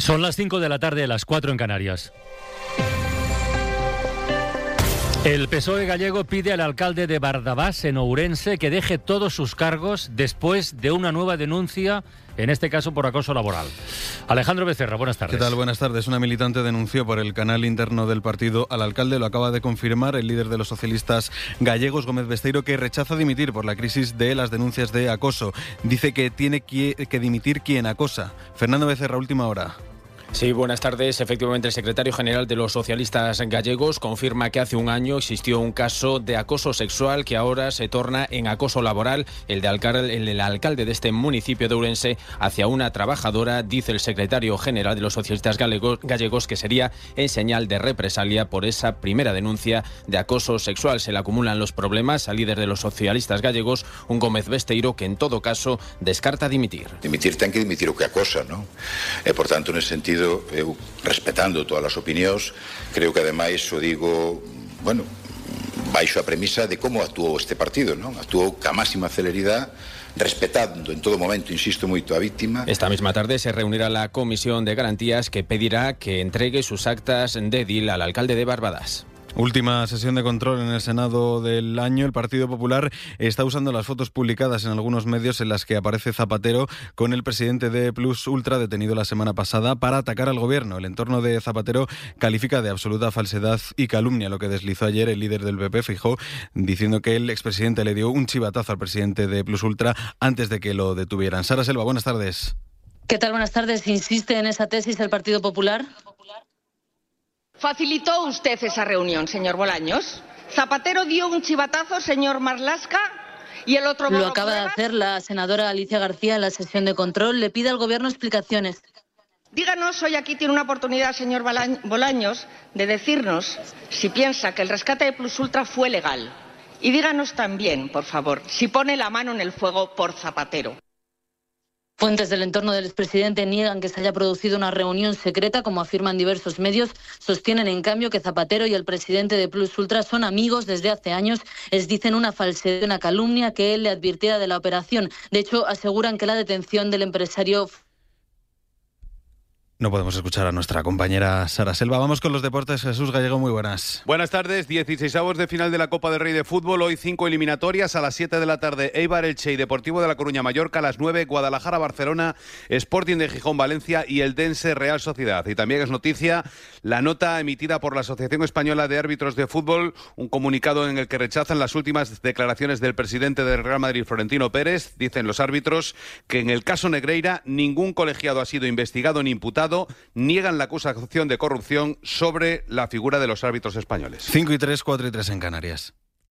Son las 5 de la tarde, las 4 en Canarias. El PSOE gallego pide al alcalde de Bardavás, en Ourense, que deje todos sus cargos después de una nueva denuncia, en este caso por acoso laboral. Alejandro Becerra, buenas tardes. ¿Qué tal? Buenas tardes. Una militante denunció por el canal interno del partido al alcalde. Lo acaba de confirmar el líder de los socialistas gallegos, Gómez Besteiro, que rechaza dimitir por la crisis de las denuncias de acoso. Dice que tiene que dimitir quien acosa. Fernando Becerra, última hora. Sí, buenas tardes. Efectivamente, el secretario general de los socialistas gallegos confirma que hace un año existió un caso de acoso sexual que ahora se torna en acoso laboral, el del alcalde de este municipio de Ourense hacia una trabajadora. Dice el secretario general de los socialistas gallegos que sería en señal de represalia por esa primera denuncia de acoso sexual. Se le acumulan los problemas al líder de los socialistas gallegos, un Gómez Besteiro, que en todo caso descarta dimitir. Dimitir ten que dimitir o que acosa, non? Por tanto, nesse sentido, eu, respetando todas as opinións, creo que ademais o digo, baixo a premisa de como actuou este partido, non? Actuou ca máxima celeridade, respetando en todo momento, insisto moito, a víctima. Esta misma tarde se reunirá la Comisión de Garantías, que pedirá que entregue sus actas de edil al alcalde de Barbadas. Última sesión de control en el Senado del año. El Partido Popular está usando las fotos publicadas en algunos medios en las que aparece Zapatero con el presidente de Plus Ultra, detenido la semana pasada, para atacar al gobierno. El entorno de Zapatero califica de absoluta falsedad y calumnia lo que deslizó ayer el líder del PP, Feijóo, diciendo que el expresidente le dio un chivatazo al presidente de Plus Ultra antes de que lo detuvieran. Sara Selva, buenas tardes. ¿Qué tal? Buenas tardes. ¿Insiste en esa tesis el Partido Popular? ¿Facilitó usted esa reunión, señor Bolaños? Zapatero dio un chivatazo, señor Marlaska, y el otro... Lo acaba de hacer la senadora Alicia García en la sesión de control. Le pide al Gobierno explicaciones. Díganos, hoy aquí tiene una oportunidad, señor Bolaños, de decirnos si piensa que el rescate de Plus Ultra fue legal. Y díganos también, por favor, si pone la mano en el fuego por Zapatero. Fuentes del entorno del expresidente niegan que se haya producido una reunión secreta, como afirman diversos medios. Sostienen, en cambio, que Zapatero y el presidente de Plus Ultra son amigos desde hace años. Dicen una falsedad, una calumnia, que él le advirtiera de la operación. De hecho, aseguran que la detención del empresario... No podemos escuchar a nuestra compañera Sara Selva. Vamos con los deportes. Jesús Gallego, muy buenas. Buenas tardes. 16avos de final de la Copa del Rey de Fútbol. Hoy 5 eliminatorias. A las 7 de la tarde, Eibar, Elche y Deportivo de La Coruña, Mallorca. A las 9, Guadalajara, Barcelona, Sporting de Gijón, Valencia y Eldense, Real Sociedad. Y también es noticia la nota emitida por la Asociación Española de Árbitros de Fútbol, un comunicado en el que rechazan las últimas declaraciones del presidente del Real Madrid, Florentino Pérez. Dicen los árbitros que en el caso Negreira ningún colegiado ha sido investigado ni imputado. Niegan la acusación de corrupción sobre la figura de los árbitros españoles. 5 y 3, 4 y 3 en Canarias.